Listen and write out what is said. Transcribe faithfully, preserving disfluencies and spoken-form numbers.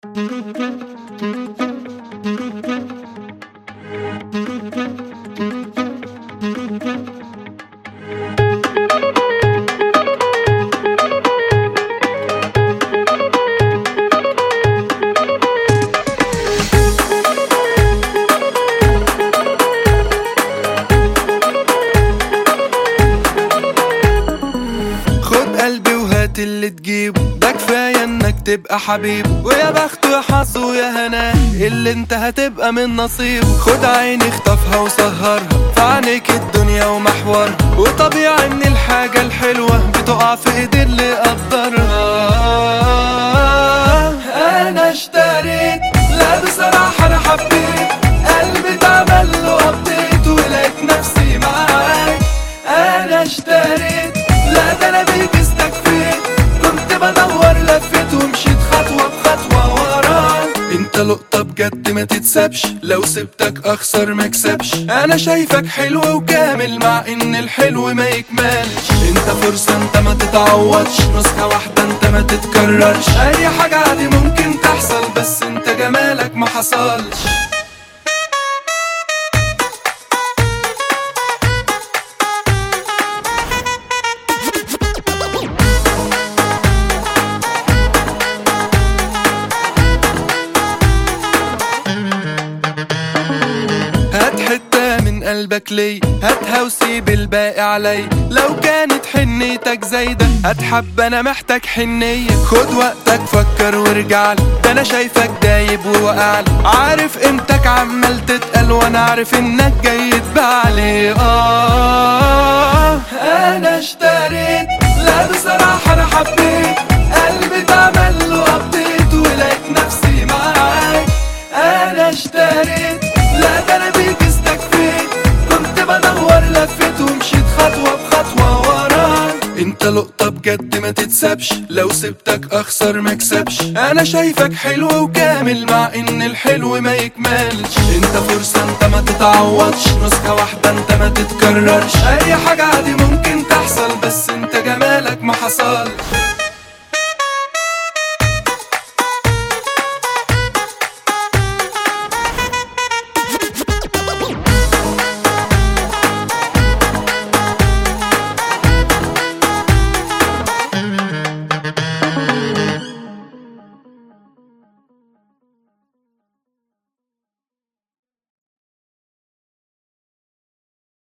خد قلبي وهات اللي تجيبه، ده كفاية انك تبقى حبيبه، ويا بخته يا حظه ويا هناه اللي انت هتبقى من نصيبه. خد عيني اخطفها وسهرها في عينيك الدنيا ومحورها، وطبيعي ان الحاجة الحلوة بتقع في ايد اللي قدرها. انا اشتريت، لا بصراحة انا حبيت، قلبي اتعمل له ابديت ولقيت نفسي معاك. انا اشتريت، لا ده انا بيك استكفيت، كنت بدور لفيت ومشيت خطوة بخطوة وراك. انت لقطة بجد ما تتسابش، لو سبتك اخسر مكسبش. انا شايفك حلو وكامل مع ان الحلو ما يكملش. انت فرصة انت ما تتعوضش، نسخة واحدة انت ما تتكررش. اي حاجة عادي ممكن تحصل، بس انت جمالك ما حصلش. هات حتة من قلبك لي، هاتها وسيب الباقي علي. لو كانت حنيتك زايدة هتحب، انا محتاج حنية. خد وقتك فكر وارجعلي، ده انا شايفك دايب ووقعلي. عارف قيمتك عمال تتقل، وانا عارف انك جاي تبيعلي. اه انا اشتريت، لا بصراحة انا حبيت، قلبي اتعمل له ابديت ولقيت نفسي معاك. انا اشتريت، لا ده انا بيك استكفيت، كنت بدور لفيت ومشيت خطوة بخطوة وراك. انت لقطة بجد ما تتسابش، لو سبتك اخسر مكسبش. انا شايفك حلو وكامل مع ان الحلو ما يكملش. انت فرصة انت ما تتعوضش، نسخة واحدة انت ما تتكررش. اي حاجة عادي ممكن تحصل، بس انت جمالك ما حصلش.